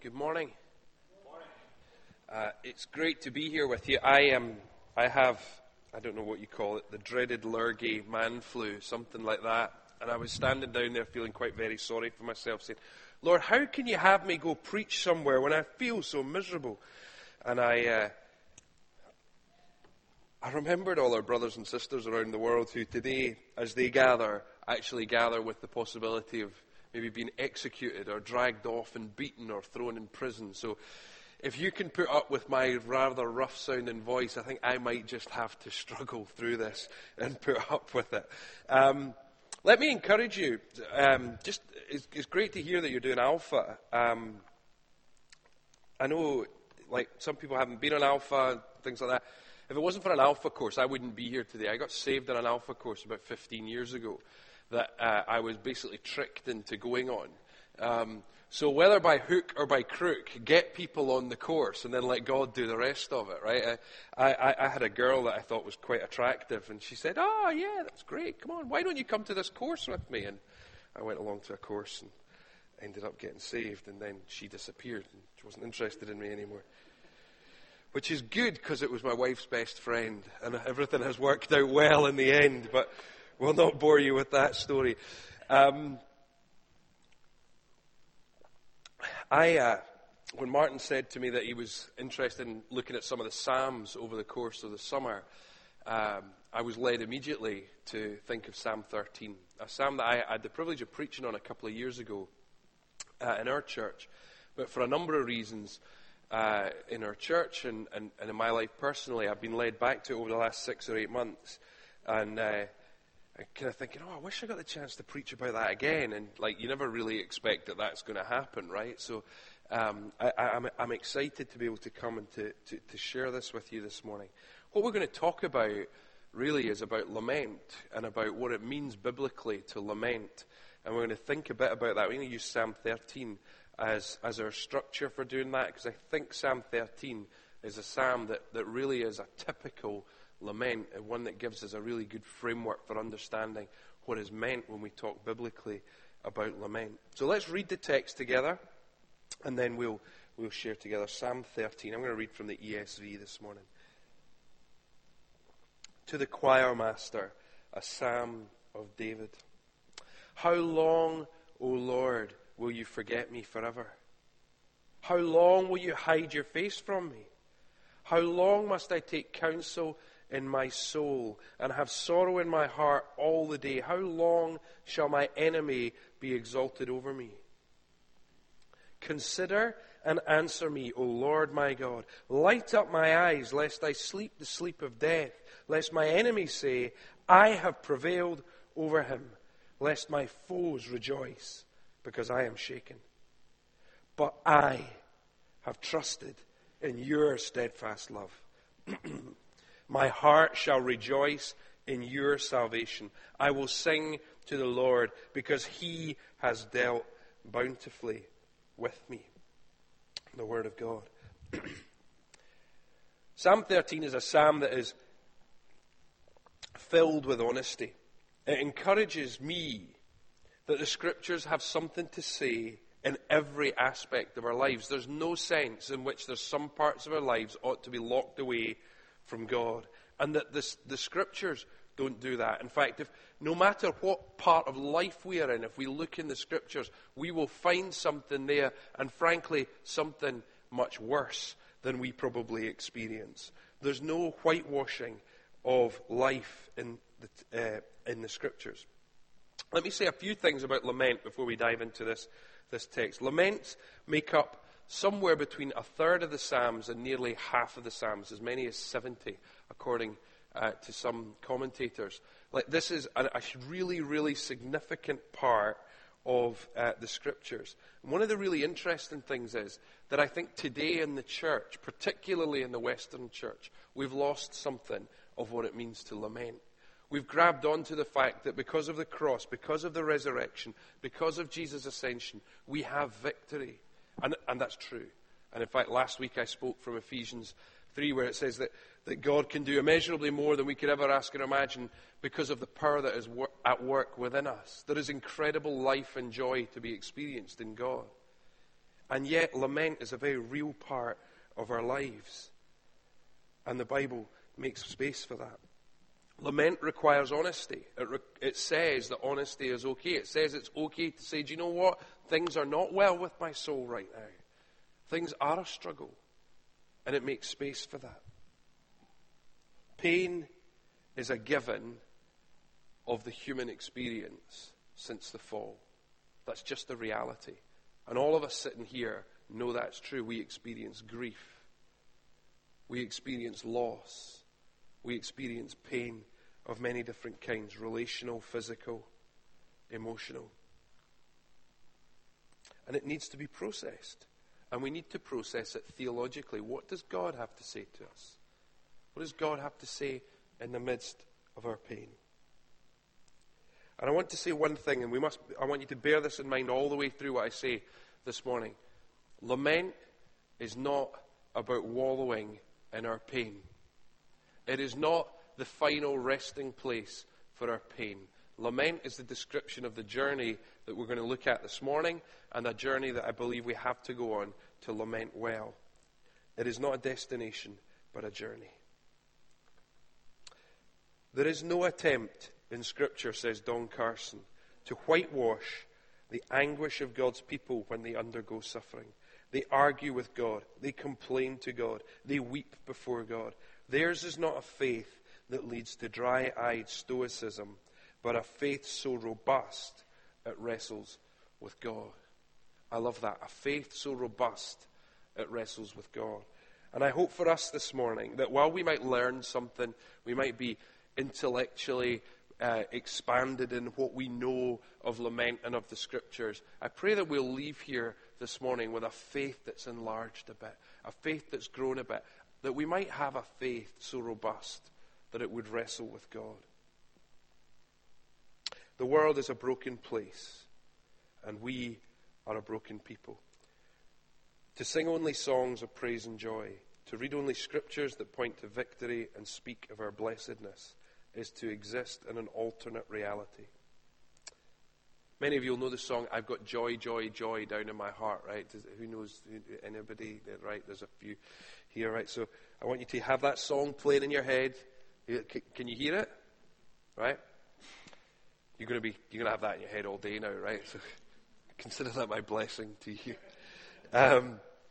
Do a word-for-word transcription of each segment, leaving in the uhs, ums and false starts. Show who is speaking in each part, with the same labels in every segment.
Speaker 1: Good morning. Uh, it's great to be here with you. I am. I have. I don't know what you call it. The dreaded lurgy man flu, something like that. And I was standing down there, feeling quite very sorry for myself, saying, "Lord, how can you have me go preach somewhere when I feel so miserable?" And I. Uh, I remembered all our brothers and sisters around the world who today, as they gather, actually gather with the possibility of maybe being executed or dragged off and beaten or thrown in prison. So if you can put up with my rather rough-sounding voice, I think I might just have to struggle through this and put up with it. Um, let me encourage you. Um, just it's, it's great to hear that you're doing Alpha. Um, I know, like, some people haven't been on Alpha, things like that. If it wasn't for an Alpha course, I wouldn't be here today. I got saved on an Alpha course about fifteen years ago that uh, I was basically tricked into going on. Um, so whether by hook or by crook, get people on the course and then let God do the rest of it, right? I, I, I had a girl that I thought was quite attractive, and she said, "Oh, yeah, that's great. Come on, why don't you come to this course with me?" And I went along to a course and ended up getting saved, and then she disappeared and she wasn't interested in me anymore. Which is good, because it was my wife's best friend, and everything has worked out well in the end, but we'll not bore you with that story. Um, I, uh, when Martin said to me that he was interested in looking at some of the Psalms over the course of the summer, um, I was led immediately to think of Psalm thirteen, a psalm that I had the privilege of preaching on a couple of years ago uh, in our church, but for a number of reasons, Uh, in our church and, and, and in my life personally, I've been led back to it over the last six or eight months, and uh, I'm kind of thinking, oh, I wish I got the chance to preach about that again. And like, you never really expect that that's going to happen, right? So um, I, I'm, I'm excited to be able to come and to, to, to share this with you this morning. What we're going to talk about really is about lament and about what it means biblically to lament, and we're going to think a bit about that. We're going to use Psalm thirteen as as our structure for doing that, because I think Psalm thirteen is a psalm that, that really is a typical lament, and one that gives us a really good framework for understanding what is meant when we talk biblically about lament. So let's read the text together, and then we'll we'll share together. Psalm thirteen. I'm going to read from the E S V this morning. To the choir master, a psalm of David. How long, O Lord, will you forget me forever? How long will you hide your face from me? How long must I take counsel in my soul and have sorrow in my heart all the day? How long shall my enemy be exalted over me? Consider and answer me, O Lord my God. Light up my eyes, lest I sleep the sleep of death, lest my enemies say, I have prevailed over him, lest my foes rejoice, because I am shaken. But I have trusted in your steadfast love. My heart shall rejoice in your salvation. I will sing to the Lord, because he has dealt bountifully with me. The word of God. Psalm thirteen is a psalm that is filled with honesty. It encourages me that the Scriptures have something to say in every aspect of our lives. There's no sense in which there's some parts of our lives ought to be locked away from God, and that this, the Scriptures don't do that. In fact, if no matter what part of life we are in, if we look in the Scriptures, we will find something there, and frankly, something much worse than we probably experience. There's no whitewashing of life in the, uh, in the Scriptures. Let me say a few things about lament before we dive into this, this text. Laments make up somewhere between a third of the Psalms and nearly half of the Psalms, as many as seventy, according uh, to some commentators. Like, this is a, a really, really significant part of uh, the Scriptures. And one of the really interesting things is that I think today in the church, particularly in the Western church, we've lost something of what it means to lament. We've grabbed onto the fact that because of the cross, because of the resurrection, because of Jesus' ascension, we have victory. And, and that's true. And in fact, last week I spoke from Ephesians three, where it says that, that God can do immeasurably more than we could ever ask or imagine because of the power that is wor- at work within us. There is incredible life and joy to be experienced in God. And yet, lament is a very real part of our lives. And the Bible makes space for that. Lament requires honesty. It, re- it says that honesty is okay. It says it's okay to say, do you know what? Things are not well with my soul right now. Things are a struggle. And it makes space for that. Pain is a given of the human experience since the fall. That's just the reality. And all of us sitting here know that's true. We experience grief. We experience loss. We experience pain of many different kinds, relational, physical, emotional. And it needs to be processed. And we need to process it theologically. What does God have to say to us? What does God have to say in the midst of our pain? And I want to say one thing, and we must I want you to bear this in mind all the way through what I say this morning. Lament is not about wallowing in our pain. It is not the final resting place for our pain. Lament is the description of the journey that we're going to look at this morning, and a journey that I believe we have to go on to lament well. It is not a destination, but a journey. There is no attempt in Scripture, says Don Carson, to whitewash the anguish of God's people when they undergo suffering. They argue with God. They complain to God. They weep before God. Theirs is not a faith that leads to dry-eyed stoicism, but a faith so robust it wrestles with God. I love that. A faith so robust it wrestles with God. And I hope for us this morning that while we might learn something, we might be intellectually uh, expanded in what we know of lament and of the Scriptures, I pray that we'll leave here this morning with a faith that's enlarged a bit, a faith that's grown a bit, that we might have a faith so robust that it would wrestle with God. The world is a broken place, and we are a broken people. To sing only songs of praise and joy, to read only Scriptures that point to victory and speak of our blessedness, is to exist in an alternate reality. Many of you will know the song, I've got joy, joy, joy down in my heart, right? Does, who knows, anybody, right? There's a few here, right? So I want you to have that song playing in your head. Can you hear it? Right? You're going to be, you're going to have that in your head all day now, right? So consider that my blessing to you. Um,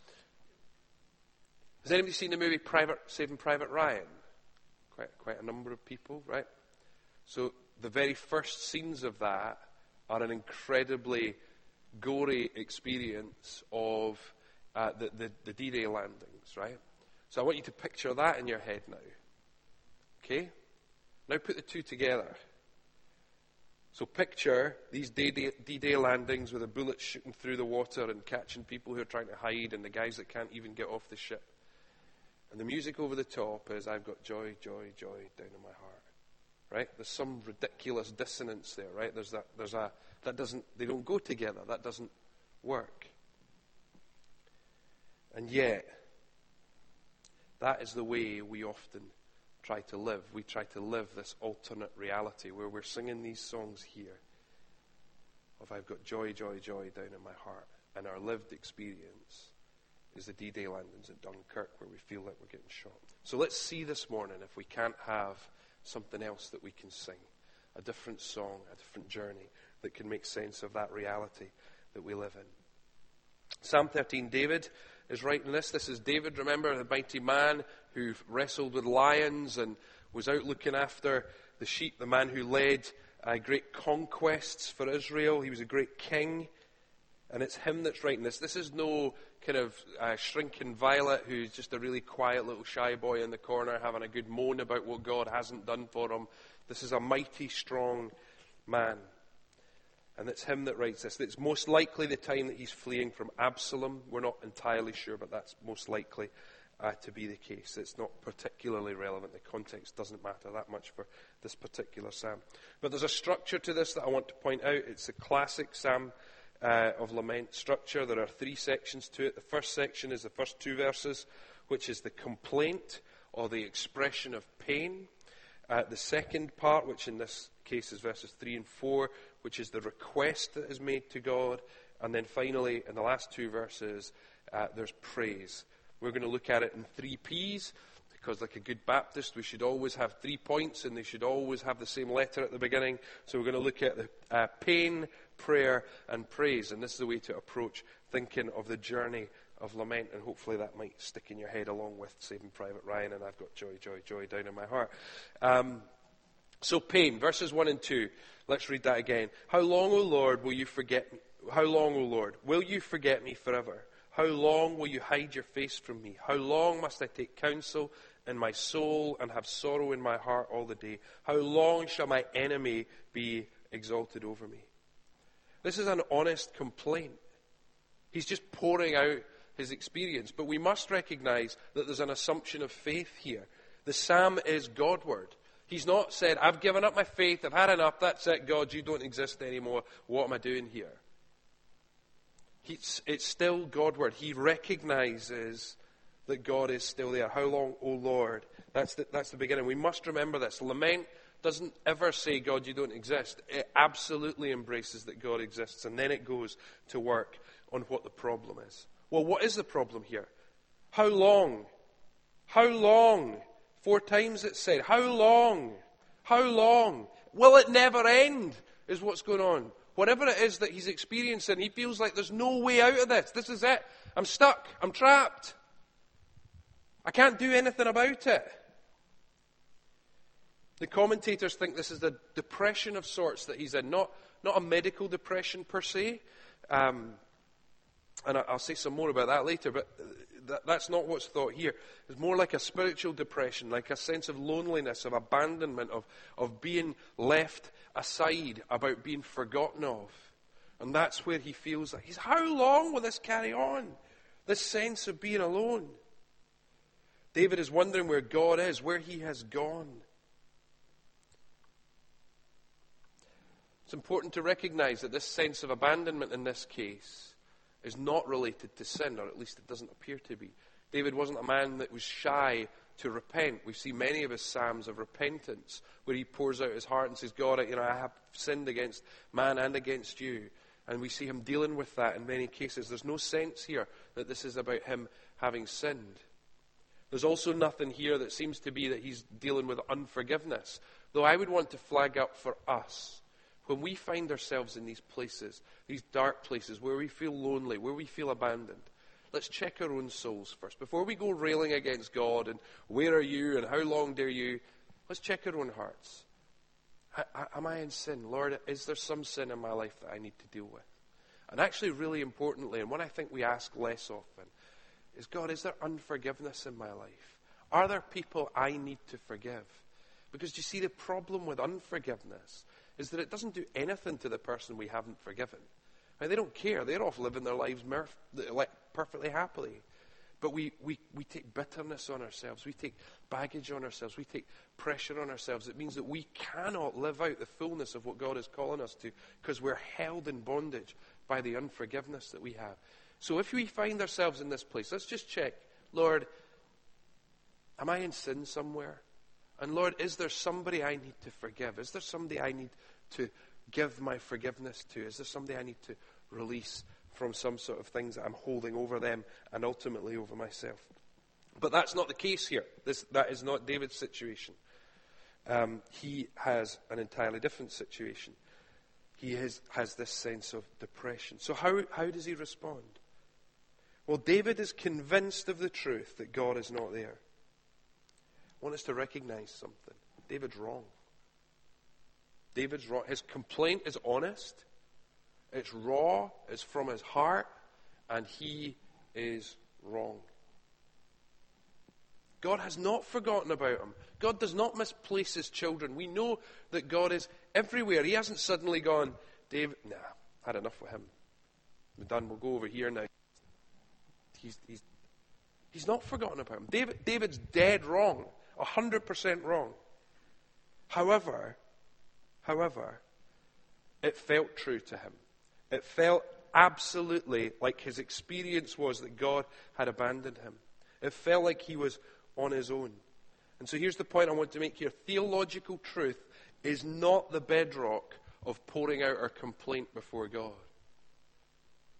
Speaker 1: has anybody seen the movie Private, Saving Private Ryan? Quite, quite a number of people, right? So the very first scenes of that are an incredibly gory experience of uh, the, the, the D-Day landings, right? So I want you to picture that in your head now. Okay? Now put the two together. So picture these D-Day, D-Day landings with the bullets shooting through the water and catching people who are trying to hide and the guys that can't even get off the ship. And the music over the top is, I've got joy, joy, joy down in my heart. Right? There's some ridiculous dissonance there, right? There's that, there's a, that doesn't, they don't go together. That doesn't work. And yet, that is the way we often try to live. We try to live this alternate reality where we're singing these songs here of I've got joy, joy, joy down in my heart. And our lived experience is the D-Day landings at Dunkirk where we feel like we're getting shot. So let's see this morning if we can't have something else that we can sing, a different song, a different journey that can make sense of that reality that we live in. Psalm thirteen, David is writing this. This is David, remember, the mighty man who wrestled with lions and was out looking after the sheep, the man who led uh, great conquests for Israel. He was a great king. And it's him that's writing this. This is no kind of uh, shrinking violet who's just a really quiet little shy boy in the corner having a good moan about what God hasn't done for him. This is a mighty, strong man. And it's him that writes this. It's most likely the time that he's fleeing from Absalom. We're not entirely sure, but that's most likely uh, to be the case. It's not particularly relevant. The context doesn't matter that much for this particular psalm. But there's a structure to this that I want to point out. It's a classic psalm Uh, of lament structure. There are three sections to it. The first section is the first two verses, which is the complaint or the expression of pain. Uh, the second part, which in this case is verses three and four, which is the request that is made to God. And then finally, in the last two verses, uh, there's praise. We're going to look at it in three P's, because like a good Baptist, we should always have three points, and they should always have the same letter at the beginning. So we're going to look at the uh, pain, prayer, and praise. And this is the way to approach thinking of the journey of lament, and hopefully that might stick in your head along with Saving Private Ryan, and I've got joy, joy, joy down in my heart. Um, so pain, verses one and two. Let's read that again. How long, O Lord, will you forget me? How long, O Lord, will you forget me forever? How long will you hide your face from me? How long must I take counsel in my soul and have sorrow in my heart all the day? How long shall my enemy be exalted over me? This is an honest complaint. He's just pouring out his experience. But we must recognize that there's an assumption of faith here. The psalm is Godward. He's not said, I've given up my faith, I've had enough, that's it, God, you don't exist anymore. What am I doing here? It's, it's still Godward. He recognizes that God is still there. How long, O Lord? That's the, that's the beginning. We must remember this. Lament doesn't ever say, God, you don't exist. It absolutely embraces that God exists, and then it goes to work on what the problem is. Well, what is the problem here? How long? How long? Four times it said, how long? How long? Will it never end, is what's going on. Whatever it is that he's experiencing, he feels like there's no way out of this. This is it. I'm stuck. I'm trapped. I can't do anything about it. The commentators think this is a depression of sorts that he's in. Not, not a medical depression per se. Um, and I'll say some more about that later, but that, that's not what's thought here. It's more like a spiritual depression, like a sense of loneliness, of abandonment, of, of being left aside, about being forgotten of. And that's where he feels like, he's, how long will this carry on? This sense of being alone. David is wondering where God is, where he has gone. It's important to recognize that this sense of abandonment in this case is not related to sin, or at least it doesn't appear to be. David wasn't a man that was shy to repent. We see many of his psalms of repentance, where he pours out his heart and says, God, you know, I have sinned against man and against you. And we see him dealing with that in many cases. There's no sense here that this is about him having sinned. There's also nothing here that seems to be that he's dealing with unforgiveness. Though I would want to flag up for us, when we find ourselves in these places, these dark places, where we feel lonely, where we feel abandoned, let's check our own souls first. Before we go railing against God and where are you and how long dare you, let's check our own hearts. I, I, am I in sin? Lord, is there some sin in my life that I need to deal with? And actually, really importantly, and what I think we ask less often, is God, is there unforgiveness in my life? Are there people I need to forgive? Because you see, the problem with unforgiveness is that it doesn't do anything to the person we haven't forgiven. I mean, they don't care. They're off living their lives merf- perfectly happily. But we, we, we take bitterness on ourselves. We take baggage on ourselves. We take pressure on ourselves. It means that we cannot live out the fullness of what God is calling us to, because we're held in bondage by the unforgiveness that we have. So if we find ourselves in this place, let's just check, Lord, am I in sin somewhere? And Lord, is there somebody I need to forgive? Is there somebody I need to give my forgiveness to? Is there somebody I need to release from some sort of things that I'm holding over them and ultimately over myself? But that's not the case here. This, that is not David's situation. Um, he has an entirely different situation. He is, has this sense of depression. So how, how does he respond? Well, David is convinced of the truth that God is not there. I want us to recognize something. David's wrong. David's wrong. His complaint is honest. It's raw. It's from his heart. And he is wrong. God has not forgotten about him. God does not misplace his children. We know that God is everywhere. He hasn't suddenly gone, David, nah, had enough with him. We're done. We'll go over here now. He's, he's, he's not forgotten about him. David, David's dead wrong. A hundred percent wrong. However, however, it felt true to him. It felt absolutely like his experience was that God had abandoned him. It felt like he was on his own. And so here's the point I want to make here. Theological truth is not the bedrock of pouring out our complaint before God.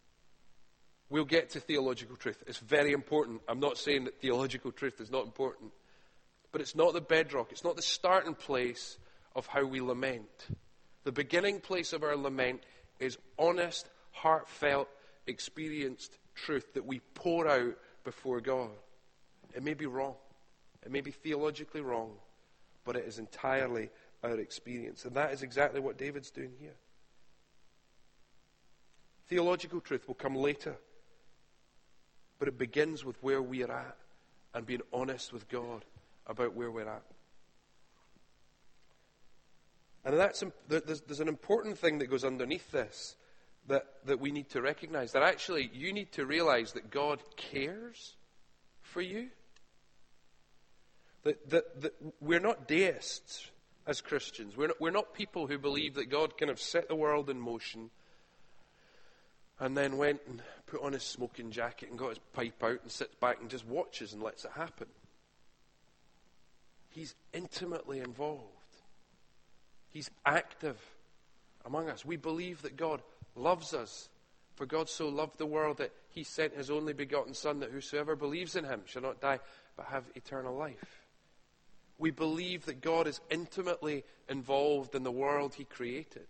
Speaker 1: we'll get to theological truth. It's very important. I'm not saying that theological truth is not important. But it's not the bedrock. It's not the starting place of how we lament. The beginning place of our lament is honest, heartfelt, experienced truth that we pour out before God. It may be wrong. It may be theologically wrong. But it is entirely our experience. And that is exactly what David's doing here. Theological truth will come later. But it begins with where we are at and being honest with God about where we're at. And that's there's, there's an important thing that goes underneath this that, that we need to recognize. That actually you need to realize that God cares for you. That, that, that we're not deists as Christians. We're not, we're not people who believe that God kind of set the world in motion and then went and put on his smoking jacket and got his pipe out and sits back and just watches and lets it happen. He's intimately involved. He's active among us. We believe that God loves us. For God so loved the world that he sent his only begotten Son, that whosoever believes in him shall not die but have eternal life. We believe that God is intimately involved in the world he created.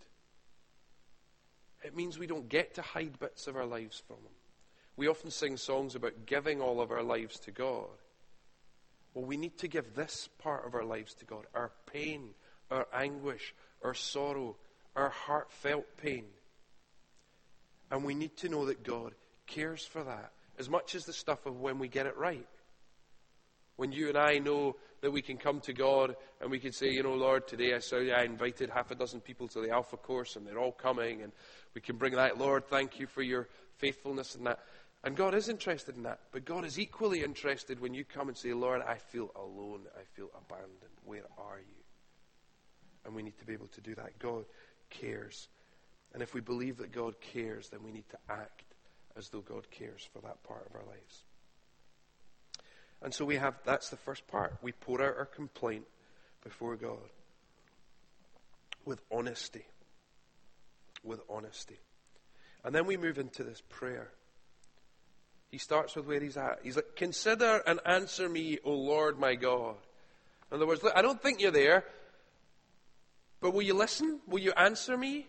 Speaker 1: It means we don't get to hide bits of our lives from him. We often sing songs about giving all of our lives to God. Well, we need to give this part of our lives to God. Our pain, our anguish, our sorrow, our heartfelt pain. And we need to know that God cares for that as much as the stuff of when we get it right. When you and I know that we can come to God and we can say, you know, Lord, today I saw you, I invited half a dozen people to the Alpha course and they're all coming, and we can bring that, Lord, thank you for your faithfulness and that. And God is interested in that, but God is equally interested when you come and say, Lord, I feel alone, I feel abandoned. Where are you? And we need to be able to do that. God cares. And if we believe that God cares, then we need to act as though God cares for that part of our lives. And so we have, that's the first part. We pour out our complaint before God with honesty. With honesty. And then we move into this prayer. He starts with where he's at. He's like, consider and answer me, O Lord my God. In other words, look, I don't think you're there, but will you listen? Will you answer me?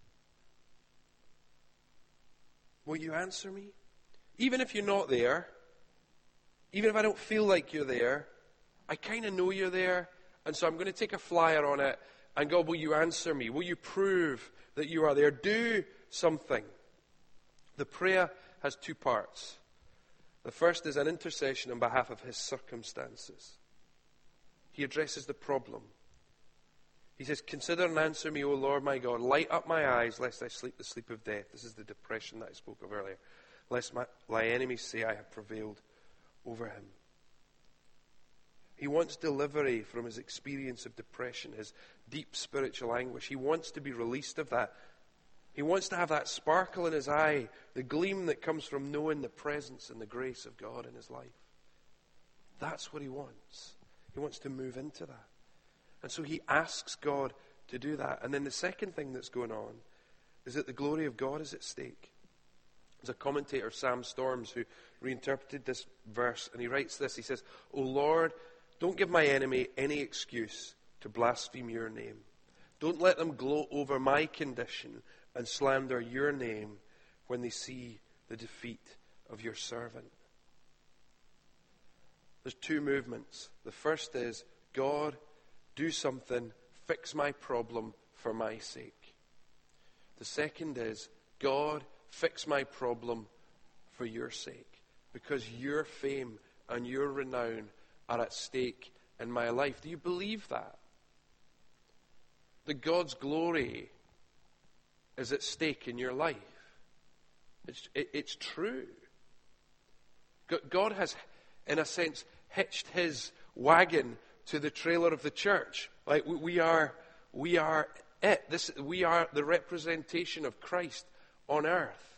Speaker 1: Will you answer me? Even if you're not there, even if I don't feel like you're there, I kind of know you're there, and so I'm going to take a flyer on it, and God, will you answer me? Will you prove that you are there? Do something. The prayer has two parts. The first is an intercession on behalf of his circumstances. He addresses the problem. He says, consider and answer me, O Lord my God. Light up my eyes, lest I sleep the sleep of death. This is the depression that I spoke of earlier. Lest my, my enemies say I have prevailed over him. He wants delivery from his experience of depression, his deep spiritual anguish. He wants to be released of that. He wants to have that sparkle in his eye, the gleam that comes from knowing the presence and the grace of God in his life. That's what he wants. He wants to move into that. And so he asks God to do that. And then the second thing that's going on is that the glory of God is at stake. There's a commentator, Sam Storms, who reinterpreted this verse, and he writes this. He says, O Lord, don't give my enemy any excuse to blaspheme your name. Don't let them gloat over my condition and slander your name when they see the defeat of your servant. There's two movements. The first is, God, do something, fix my problem for my sake. The second is, God, fix my problem for your sake, because your fame and your renown are at stake in my life. Do you believe that? That God's glory is at stake in your life. It's, it, it's true. God has, in a sense, hitched his wagon to the trailer of the church. Like we, we are, we are it. This, we are the representation of Christ on earth.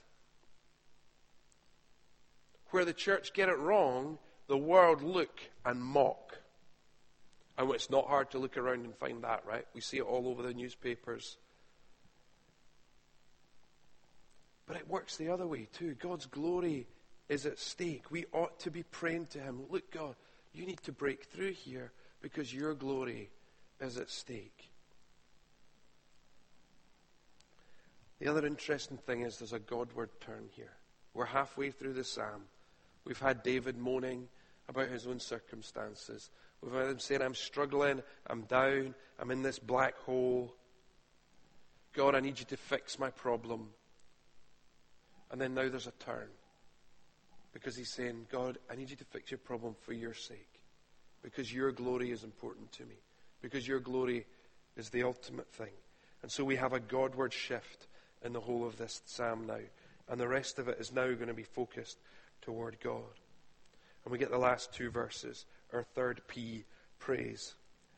Speaker 1: Where the church get it wrong, the world look and mock. And it's not hard to look around and find that, right? We see it all over the newspapers. But it works the other way too. God's glory is at stake. We ought to be praying to him, look, God, you need to break through here because your glory is at stake. The other interesting thing is there's a Godward turn here. We're halfway through the psalm. We've had David moaning about his own circumstances. We've had him saying, I'm struggling, I'm down, I'm in this black hole. God, I need you to fix my problem. And then now there's a turn. Because he's saying, God, I need you to fix your problem for your sake. Because your glory is important to me. Because your glory is the ultimate thing. And so we have a Godward shift in the whole of this psalm now. And the rest of it is now going to be focused toward God. And we get the last two verses, our third P, praise.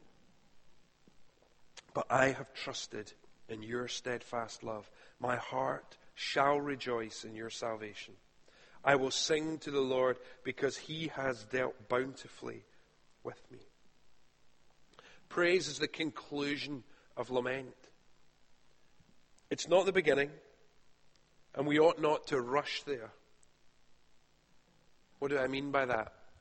Speaker 1: But I have trusted in your steadfast love. My heart shall rejoice in your salvation. I will sing to the Lord because he has dealt bountifully with me. Praise is the conclusion of lament. It's not the beginning, and we ought not to rush there. What do I mean by that?